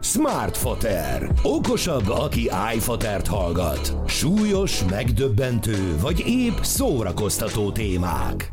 Smartfoter. Okosabb, aki iFotert hallgat. Súlyos, megdöbbentő, vagy épp szórakoztató témák.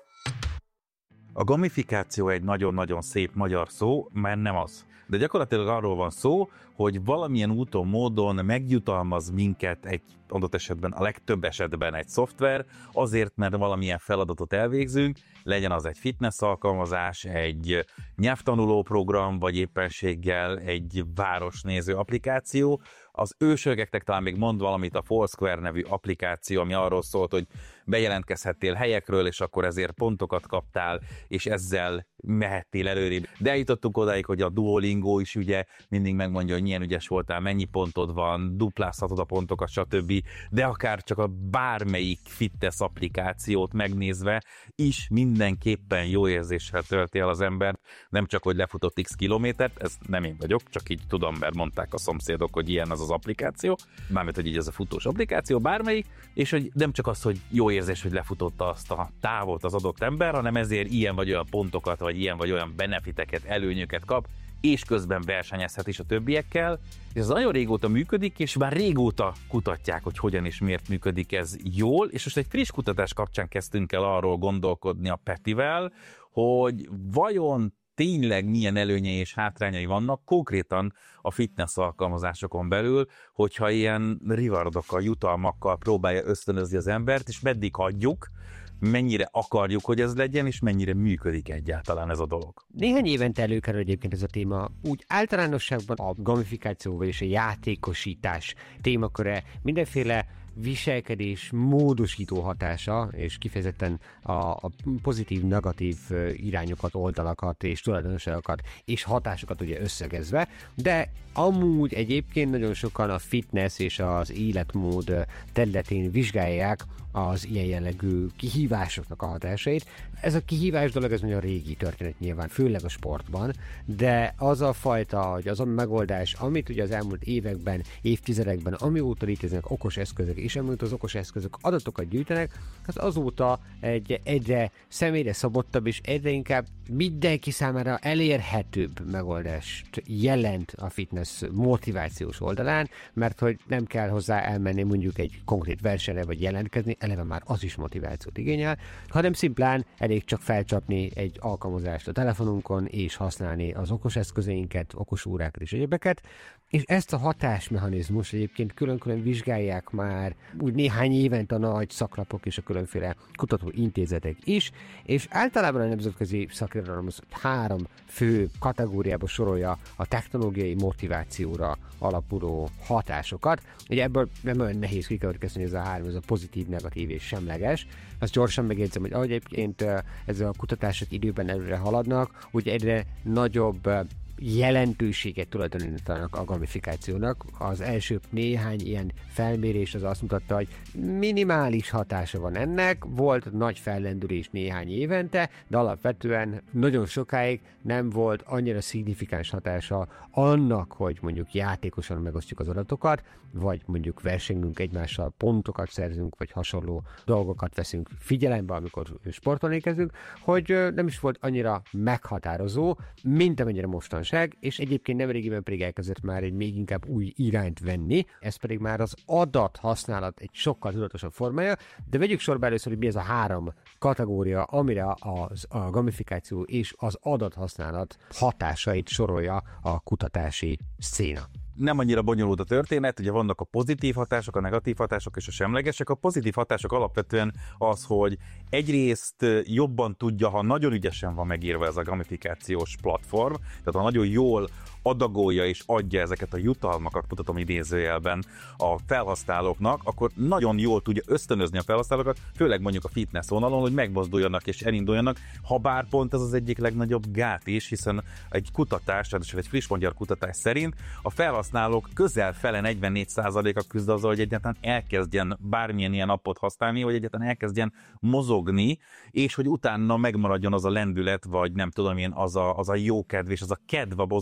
A gamifikáció egy nagyon-nagyon szép magyar szó, mert nem az. De gyakorlatilag arról van szó, hogy valamilyen úton, módon megjutalmaz minket egy adott esetben, a legtöbb esetben egy szoftver, azért, mert valamilyen feladatot elvégzünk, legyen az egy fitness alkalmazás, egy nyelvtanuló program, vagy éppenséggel egy városnéző applikáció. Az ősörgeknek talán még mond valamit a Foursquare nevű applikáció, ami arról szólt, hogy bejelentkezhettél helyekről, és akkor ezért pontokat kaptál, és ezzel mehettél előrébb. De eljutottunk odáig, hogy a Duolingo is ugye mindig megmondja, hogy milyen ügyes voltál, mennyi pontod van, duplázhatod a pontokat, stb. De akár csak a bármelyik fitness applikációt megnézve is mindenképpen jó érzéssel tölti el az embert, nem csak, hogy lefutott x kilométert, ez nem én vagyok, csak így tudom, mert mondták a szomszédok, hogy ilyen az applikáció, mármint, hogy így ez a futós applikáció, bármelyik, és hogy nem csak az, hogy jó érzés, hogy lefutotta azt a távot az adott ember, hanem ezért ilyen vagy olyan pontokat, vagy ilyen vagy olyan benefiteket, előnyöket kap, és közben versenyezhet is a többiekkel. És ez nagyon régóta működik, és már régóta kutatják, hogy hogyan és miért működik ez jól, és most egy friss kutatás kapcsán kezdtünk el arról gondolkodni a Petivel, hogy vajon tényleg milyen előnyei és hátrányai vannak konkrétan a fitness alkalmazásokon belül, hogyha ilyen rewardokkal, jutalmakkal próbálja ösztönözni az embert, és meddig hagyjuk, mennyire akarjuk, hogy ez legyen, és mennyire működik egyáltalán ez a dolog. Néhány évente előkerül egyébként ez a téma. Úgy általánosságban a gamifikáció, vagyis a játékosítás témaköre mindenféle viselkedés módosító hatása, és kifejezetten a pozitív-negatív irányokat, oldalakat és tulajdonosságokat és hatásokat ugye összegezve, de amúgy egyébként nagyon sokan a fitness és az életmód területén vizsgálják az ilyen jellegű kihívásoknak a hatásait. Ez a kihívás dolog, ez nagyon régi történet nyilván, főleg a sportban, de az a fajta, hogy az a megoldás, amit ugye az elmúlt években, évtizedekben, amióta léteznek okos eszközök, és amióta az okos eszközök adatokat gyűjtenek, az azóta egy egyre személyre szabottabb, és egyre inkább mindenki számára elérhetőbb megoldást jelent a fitness motivációs oldalán, mert hogy nem kell hozzá elmenni mondjuk egy konkrét versenyre, vagy jelentkezni, eleve már az is motivációt igényel, hanem szimplán elég csak felcsapni egy alkalmazást a telefonunkon, és használni az okos eszközeinket, okos órákat és egyebeket, és ezt a hatásmechanizmus egyébként külön-külön vizsgálják már úgy néhány évente a nagy szaklapok és a különféle kutatóintézetek is, és általában a nemzetközi szakirodalom az 3 fő kategóriába sorolja a technológiai motivációra alapuló hatásokat. Ugye ebből nem olyan nehéz kikövetkezni, hogy ez a 3, ez a pozitív, negatív és semleges. Azt gyorsan megjegyzem, hogy ahogy egyébként ezzel a kutatások időben előre haladnak, úgy egyre nagyobb jelentőséget tulajdonítanak a gamifikációnak. Az első néhány ilyen felmérés az azt mutatta, hogy minimális hatása van ennek, volt nagy fellendülés néhány évente, de alapvetően nagyon sokáig nem volt annyira szignifikáns hatása annak, hogy mondjuk játékosan megosztjuk az adatokat, vagy mondjuk versengünk egymással, pontokat szerzünk, vagy hasonló dolgokat veszünk figyelembe, amikor sportolni kezdünk, hogy nem is volt annyira meghatározó, mint amennyire mostanság, és egyébként nemrégiben pedig elkezdett már egy még inkább új irányt venni, ez pedig már az adathasználat egy sokkal tudatosabb formája, de vegyük sorba először, hogy mi ez a 3 kategória, amire a gamifikáció és az adathasználat hatásait sorolja a kutatási széna. Nem annyira bonyolult a történet, ugye vannak a pozitív hatások, a negatív hatások és a semlegesek. A pozitív hatások alapvetően az, hogy egyrészt jobban tudja, ha nagyon ügyesen van megírva ez a gamifikációs platform, tehát ha nagyon jól adagolja és adja ezeket a jutalmakat, mutatom idézőjelben a felhasználóknak, akkor nagyon jól tudja ösztönözni a felhasználókat, főleg mondjuk a fitness vonalon, hogy megmozduljanak és elinduljanak, ha bár pont ez az egyik legnagyobb gát is, hiszen egy kutatás, ráadásul egy friss magyar kutatás szerint a felhasználók közel fele 44%-a küzd azzal, hogy egyáltalán elkezdjen bármilyen ilyen appot használni, hogy egyáltalán elkezdjen mozogni, és hogy utána megmaradjon az a lendület, vagy nem tudom én, az a jó kedv és az a kedv a mozgáshoz,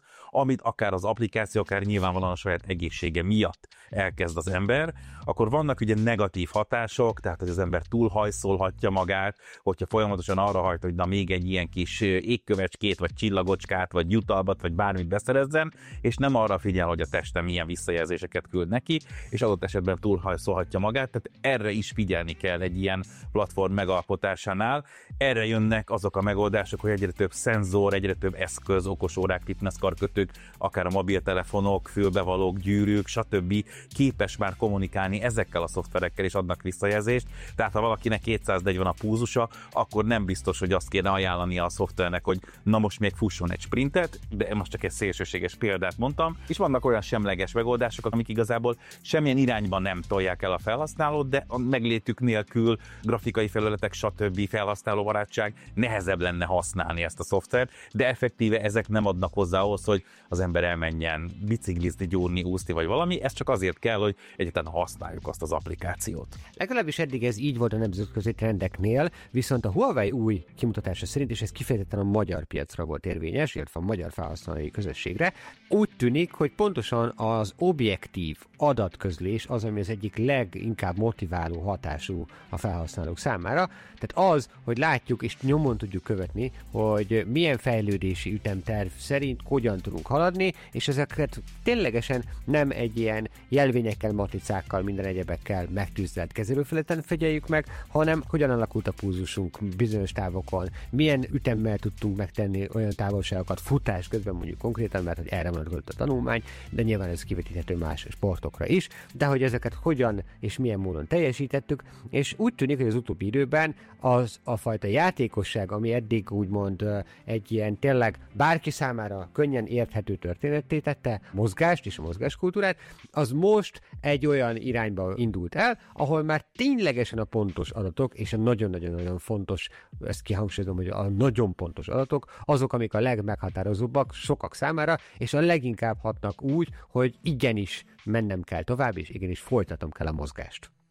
amit akár az applikáció, akár nyilvánvalóan a saját egészsége miatt elkezd az ember, akkor vannak ugye negatív hatások, tehát hogy az ember túlhajszolhatja magát, hogyha folyamatosan arra hajt, hogy na még egy ilyen kis égkövecskét, vagy csillagocskát, vagy jutalmat, vagy bármit beszerezzen, és nem arra figyel, hogy a teste milyen visszajelzéseket küld neki, és adott esetben túlhajszolhatja magát, tehát erre is figyelni kell egy ilyen platform megalkotásánál. Erre jönnek azok a megoldások, hogy egyre több szenzor, egyre több eszköz, okosórák, fitnesskarkötők, akár a mobiltelefonok, fülbevalók, gyűrűk, stb. Képes már kommunikálni ezekkel a szoftverekkel, és adnak visszajelzést. Tehát ha valakinek 240 a púzusa, akkor nem biztos, hogy azt kéne ajánlania a szoftvernek, hogy na most még fusson egy sprintet, de most csak egy szélsőséges példát mondtam. És vannak olyan semleges megoldások, amik igazából semmilyen irányban nem tolják el a felhasználót, de a meglétük nélkül grafikai felületek, stb. Felhasználóbarátság nehezebb lenne használni ezt a szoftvert, de effektíve ezek nem adnak hozzá ahhoz, hogy az ember elmenjen biciklizni, gyúrni, úszni vagy valami, ez csak azért kell, hogy egyáltalán használjuk azt az applikációt. Legalábbis eddig ez így volt a nemzetközi trendeknél, viszont a Huawei új kimutatása szerint, és ez kifejezetten a magyar piacra volt érvényes, illetve a magyar felhasználói közösségre, úgy tűnik, hogy pontosan az objektív adatközlés az, ami az egyik leginkább motiváló hatású a felhasználók számára. Tehát az, hogy látjuk és nyomon tudjuk követni, hogy milyen fejlődési ütemterv szerint hogyan tudunk haladni, és ezeket ténylegesen nem egy ilyen jelvényekkel, matricákkal, minden egyebekkel megtűzelt kezelőfelületen figyeljük meg, hanem hogyan alakult a pulzusunk bizonyos távokon, milyen ütemmel tudtunk megtenni olyan távolságokat futás közben mondjuk konkrétan, mert hogy erre vonatkozott a tanulmány, de nyilván ez kivetíthető más sportokra is, de hogy ezeket hogyan és milyen módon teljesítettük, és úgy tűnik, hogy az utóbbi időben az a fajta játékosság, ami eddig úgymond egy ilyen tényleg bárki számára könnyen érthető történetté tette mozgást és a mozgáskultúrát, az most egy olyan irányba indult el, ahol már ténylegesen a pontos adatok, és a nagyon-nagyon-nagyon fontos, ezt kihangsúlyozom, hogy a nagyon pontos adatok, azok, amik a legmeghatározóbbak sokak számára, és a leginkább hatnak úgy, hogy igenis mennem kell tovább, és igenis folytatnom kell a mozgást.